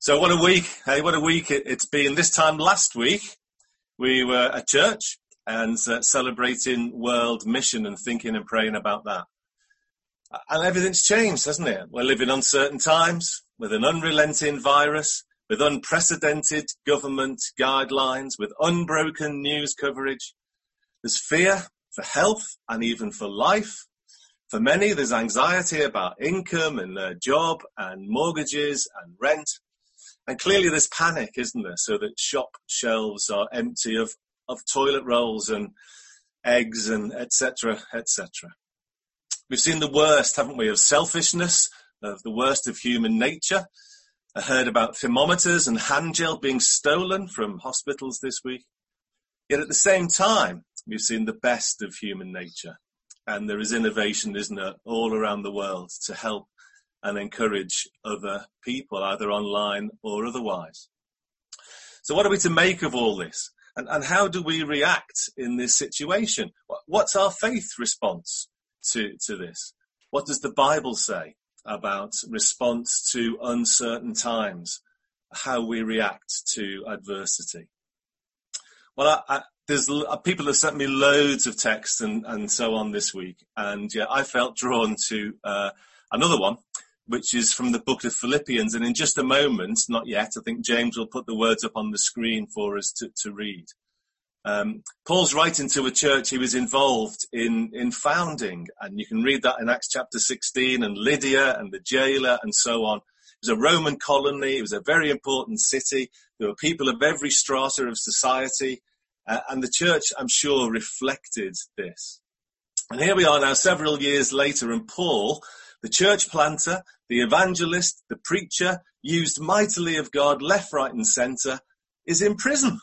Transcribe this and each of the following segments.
So what a week, hey, what a week it's been. This time last week, we were at church and celebrating World Mission and thinking and praying about that. And everything's changed, hasn't it? We're living uncertain times with an unrelenting virus, with unprecedented government guidelines, with unbroken news coverage. There's fear for health and even for life. For many, there's anxiety about income and their job and mortgages and rent. And clearly there's panic, isn't there? So that shop shelves are empty of toilet rolls and eggs and etc., etc. We've seen the worst, haven't we, of selfishness, of the worst of human nature. I heard about thermometers and hand gel being stolen from hospitals this week. Yet at the same time, we've seen the best of human nature. And there is innovation, isn't there, all around the world to help and encourage other people, either online or otherwise. So what are we to make of all this? And how do we react in this situation? What's our faith response to this? What does the Bible say about response to uncertain times? How we react to adversity? Well, there's people have sent me loads of texts and so on this week. And yeah, I felt drawn to another one, which is from the book of Philippians. And in just a moment, not yet, I think James will put the words up on the screen for us to read. Paul's writing to a church he was involved in founding. And you can read that in Acts chapter 16, and Lydia and the jailer and so on. It was a Roman colony. It was a very important city. There were people of every strata of society. And the church, I'm sure, reflected this. And here we are now several years later, and Paul, the church planter, the evangelist, the preacher, used mightily of God, left, right and centre, is in prison.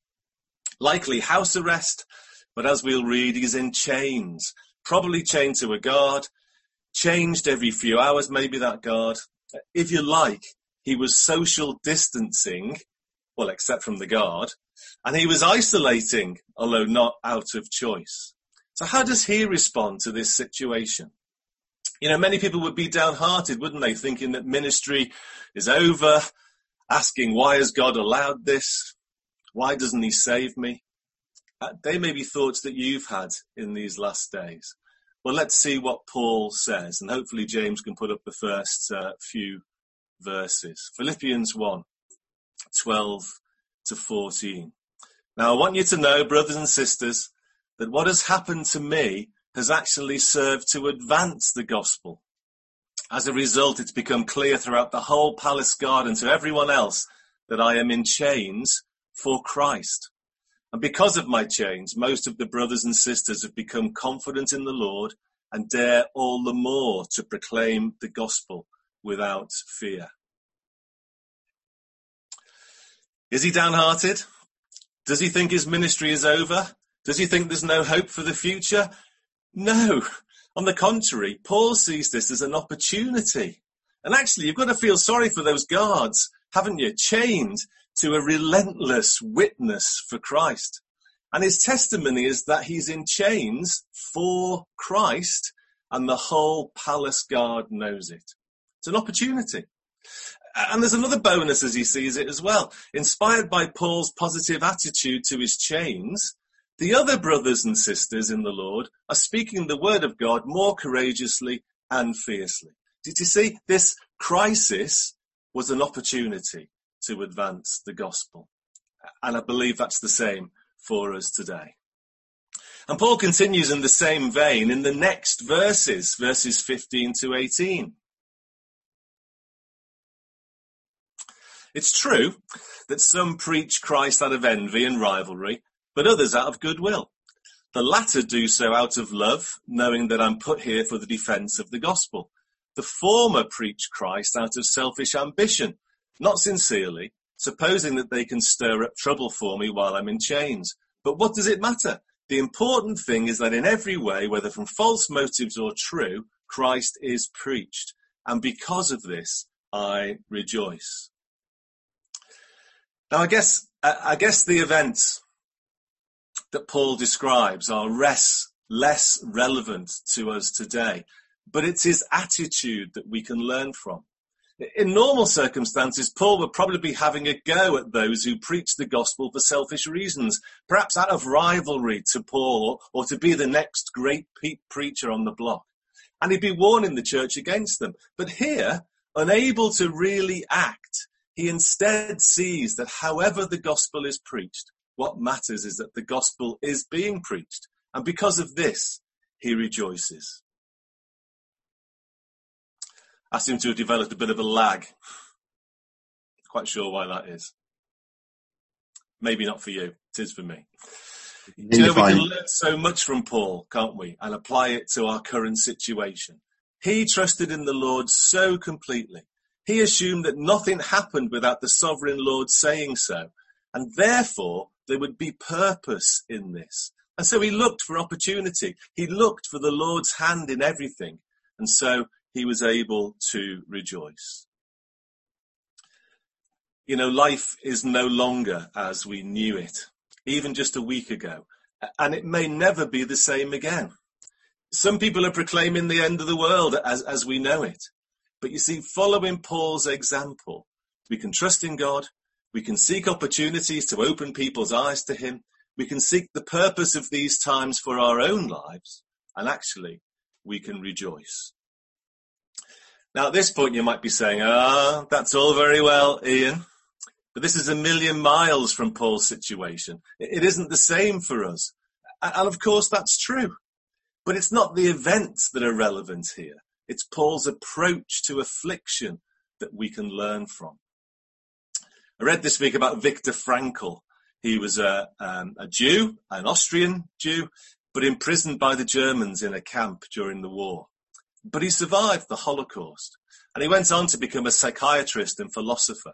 Likely house arrest, but as we'll read, he's in chains, probably chained to a guard, changed every few hours, maybe that guard. If you like, he was social distancing, well, except from the guard, and he was isolating, although not out of choice. So how does he respond to this situation? You know, many people would be downhearted, wouldn't they, thinking that ministry is over, asking, why has God allowed this? Why doesn't he save me? They may be thoughts that you've had in these last days. Well, let's see what Paul says, and hopefully James can put up the first few verses. Philippians 1, 12 to 14. Now, I want you to know, brothers and sisters, that what has happened to me has actually served to advance the gospel. As a result, it's become clear throughout the whole palace garden to everyone else that I am in chains for Christ. And because of my chains, most of the brothers and sisters have become confident in the Lord and dare all the more to proclaim the gospel without fear. Is he downhearted? Does he think his ministry is over? Does he think there's no hope for the future? No. On the contrary, Paul sees this as an opportunity. And actually, you've got to feel sorry for those guards, haven't you? Chained to a relentless witness for Christ. And his testimony is that he's in chains for Christ, and the whole palace guard knows it. It's an opportunity. And there's another bonus as he sees it as well. Inspired by Paul's positive attitude to his chains, the other brothers and sisters in the Lord are speaking the word of God more courageously and fiercely. Did you see? This crisis was an opportunity to advance the gospel. And I believe that's the same for us today. And Paul continues in the same vein in the next verses 15 to 18. It's true that some preach Christ out of envy and rivalry, but others out of goodwill. The latter do so out of love, knowing that I'm put here for the defense of the gospel. The former preach Christ out of selfish ambition, not sincerely, supposing that they can stir up trouble for me while I'm in chains. But what does it matter? The important thing is that in every way, whether from false motives or true, Christ is preached. And because of this, I rejoice. Now, I guess the events that Paul describes are less relevant to us today, but it's his attitude that we can learn from. In normal circumstances, Paul would probably be having a go at those who preach the gospel for selfish reasons, perhaps out of rivalry to Paul or to be the next great preacher on the block. And he'd be warning the church against them. But here, unable to really act, he instead sees that however the gospel is preached, what matters is that the gospel is being preached. And because of this, he rejoices. I seem to have developed a bit of a lag. Quite sure why that is. Maybe not for you. It is for me. We can learn so much from Paul, can't we? And apply it to our current situation. He trusted in the Lord so completely. He assumed that nothing happened without the sovereign Lord saying so. And therefore, there would be purpose in this. And so he looked for opportunity. He looked for the Lord's hand in everything. And so he was able to rejoice. You know, life is no longer as we knew it, even just a week ago, and it may never be the same again. Some people are proclaiming the end of the world as we know it. But you see, following Paul's example, we can trust in God, we can seek opportunities to open people's eyes to him, we can seek the purpose of these times for our own lives, and actually, we can rejoice. Now, at this point, you might be saying, that's all very well, Ian, but this is a million miles from Paul's situation. It isn't the same for us. And of course, that's true. But it's not the events that are relevant here. It's Paul's approach to affliction that we can learn from. I read this week about Viktor Frankl. He was a Jew, an Austrian Jew, but imprisoned by the Germans in a camp during the war. But he survived the Holocaust, and he went on to become a psychiatrist and philosopher.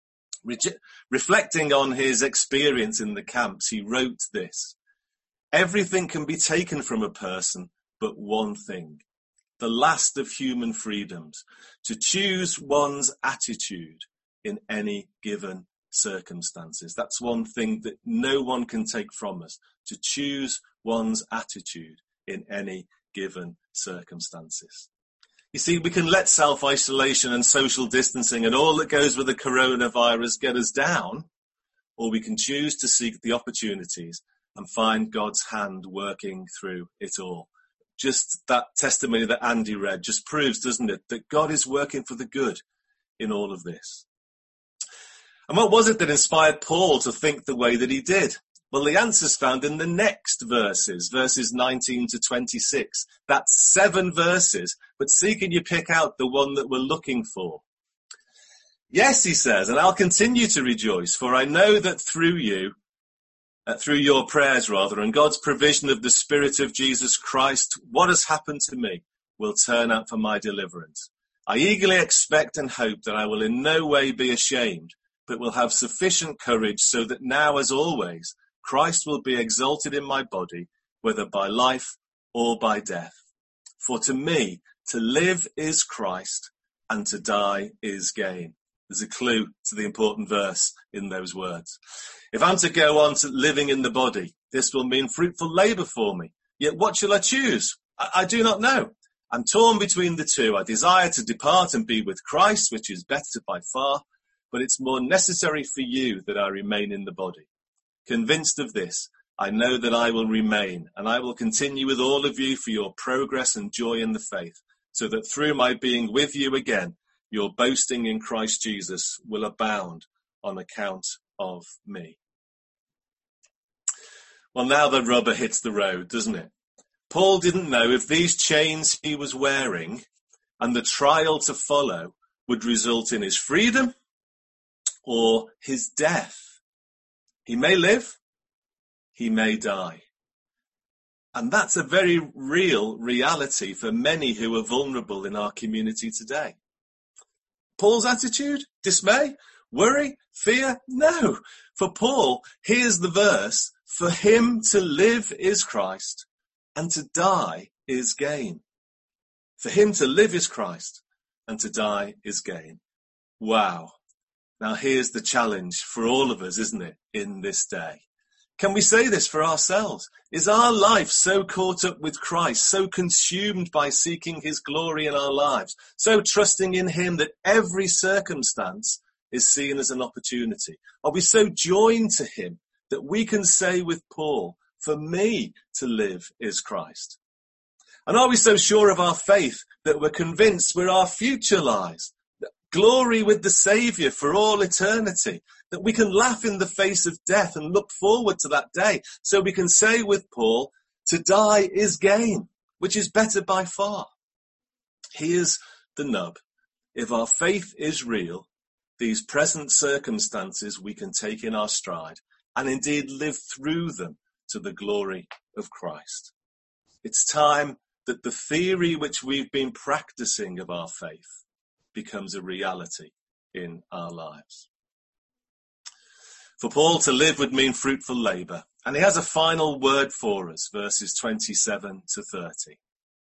Reflecting on his experience in the camps, he wrote this: "Everything can be taken from a person but one thing, the last of human freedoms, to choose one's attitude in any given circumstances." That's one thing that no one can take from us, to choose one's attitude in any given circumstances. You see, we can let self-isolation and social distancing and all that goes with the coronavirus get us down, or we can choose to seek the opportunities and find God's hand working through it all. Just that testimony that Andy read just proves, doesn't it, that God is working for the good in all of this. And what was it that inspired Paul to think the way that he did? Well, the answer's found in the next verses 19 to 26. That's 7 verses, but see, can you pick out the one that we're looking for? Yes, he says, and I'll continue to rejoice, for I know that through your prayers, and God's provision of the Spirit of Jesus Christ, what has happened to me will turn out for my deliverance. I eagerly expect and hope that I will in no way be ashamed, but will have sufficient courage so that now, as always, Christ will be exalted in my body, whether by life or by death. For to me, to live is Christ, and to die is gain. There's a clue to the important verse in those words. If I'm to go on to living in the body, this will mean fruitful labour for me. Yet what shall I choose? I do not know. I'm torn between the two. I desire to depart and be with Christ, which is better by far, but it's more necessary for you that I remain in the body. Convinced of this, I know that I will remain, and I will continue with all of you for your progress and joy in the faith, so that through my being with you again, your boasting in Christ Jesus will abound on account of me. Well, now the rubber hits the road, doesn't it? Paul didn't know if these chains he was wearing and the trial to follow would result in his freedom or his death. He may live, he may die. And that's a very real reality for many who are vulnerable in our community today. Paul's attitude? Dismay? Worry? Fear? No. For Paul, here's the verse: for him to live is Christ, and to die is gain. For him to live is Christ, and to die is gain. Wow. Now here's the challenge for all of us, isn't it, in this day? Can we say this for ourselves? Is our life so caught up with Christ, so consumed by seeking his glory in our lives, so trusting in him that every circumstance is seen as an opportunity? Are we so joined to him that we can say with Paul, for me to live is Christ? And are we so sure of our faith that we're convinced where our future lies, that glory with the Saviour for all eternity, that we can laugh in the face of death and look forward to that day, so we can say with Paul, to die is gain, which is better by far? Here's the nub. If our faith is real, these present circumstances we can take in our stride and indeed live through them to the glory of Christ. It's time that the theory which we've been practicing of our faith becomes a reality in our lives. For Paul, to live would mean fruitful labour, and he has a final word for us, verses 27 to 30.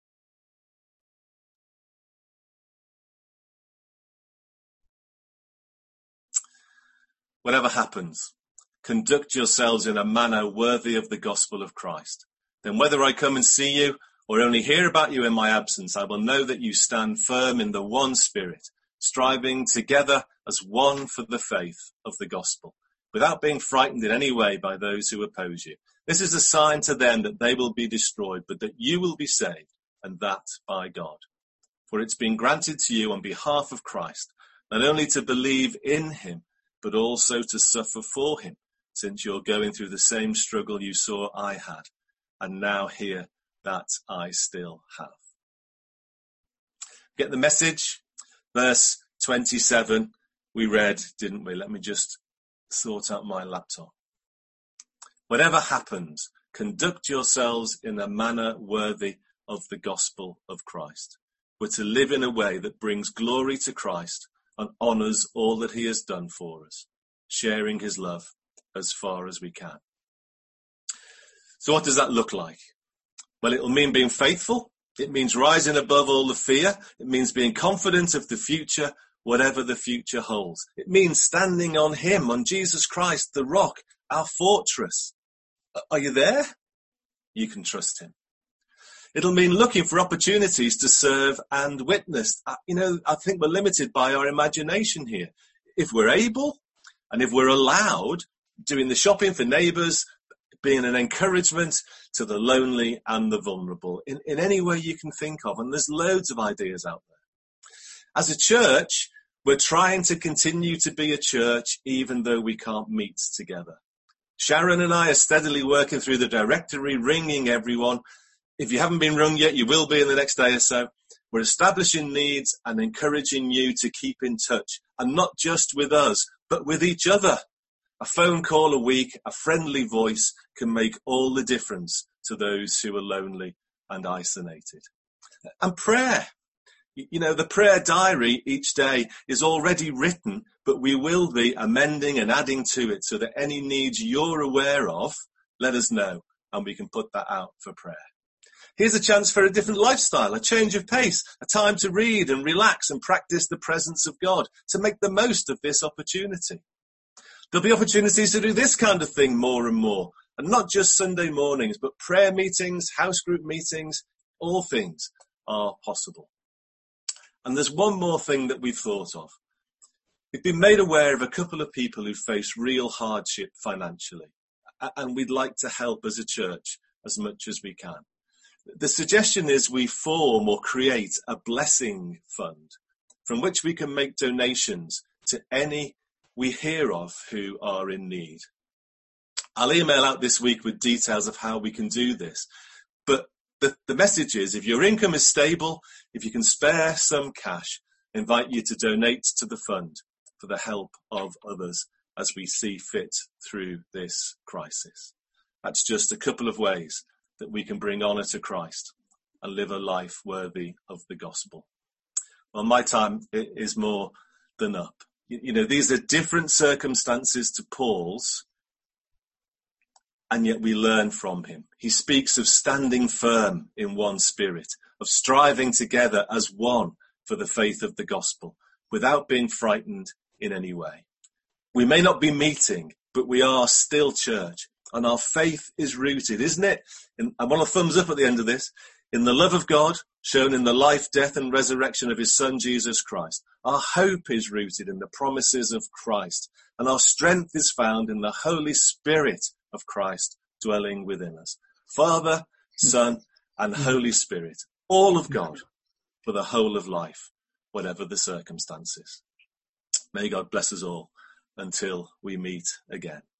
Whatever happens, conduct yourselves in a manner worthy of the gospel of Christ. Then whether I come and see you or only hear about you in my absence, I will know that you stand firm in the one Spirit, striving together as one for the faith of the gospel, without being frightened in any way by those who oppose you. This is a sign to them that they will be destroyed, but that you will be saved, and that by God. For it's been granted to you on behalf of Christ, not only to believe in him, but also to suffer for him, since you're going through the same struggle you saw I had, and now hear that I still have. Get the message? Verse 27, we read, didn't we? Let me just sort out my laptop. Whatever happens, conduct yourselves in a manner worthy of the gospel of Christ. We're to live in a way that brings glory to Christ and honours all that he has done for us, sharing his love as far as we can. So what does that look like? Well, it'll mean being faithful. It means rising above all the fear. It means being confident of the future, whatever the future holds. It means standing on him, on Jesus Christ, the rock, our fortress. Are you there? You can trust him. It'll mean looking for opportunities to serve and witness. I think we're limited by our imagination here. If we're able and if we're allowed, doing the shopping for neighbours, being an encouragement to the lonely and the vulnerable in any way you can think of. And there's loads of ideas out there. As a church, we're trying to continue to be a church even though we can't meet together. Sharon and I are steadily working through the directory, ringing everyone. If you haven't been rung yet, you will be in the next day or so. We're establishing needs and encouraging you to keep in touch, and not just with us, but with each other. A phone call a week, a friendly voice can make all the difference to those who are lonely and isolated. And prayer. The prayer diary each day is already written, but we will be amending and adding to it so that any needs you're aware of, let us know, and we can put that out for prayer. Here's a chance for a different lifestyle, a change of pace, a time to read and relax and practice the presence of God, to make the most of this opportunity. There'll be opportunities to do this kind of thing more and more, and not just Sunday mornings, but prayer meetings, house group meetings, all things are possible. And there's one more thing that we've thought of. We've been made aware of a couple of people who face real hardship financially, and we'd like to help as a church as much as we can. The suggestion is we form or create a blessing fund from which we can make donations to any we hear of who are in need. I'll email out this week with details of how we can do this. But the message is, if your income is stable, if you can spare some cash, I invite you to donate to the fund for the help of others as we see fit through this crisis. That's just a couple of ways that we can bring honour to Christ and live a life worthy of the gospel. Well, my time is more than up. These are different circumstances to Paul's, and yet we learn from him. He speaks of standing firm in one spirit, of striving together as one for the faith of the gospel, without being frightened in any way. We may not be meeting, but we are still church. And our faith is rooted, isn't it? I want a thumbs up at the end of this. In the love of God, shown in the life, death and resurrection of his son, Jesus Christ. Our hope is rooted in the promises of Christ. And our strength is found in the Holy Spirit of Christ dwelling within us. Father, Son, and Holy Spirit, all of God for the whole of life, whatever the circumstances. May God bless us all until we meet again.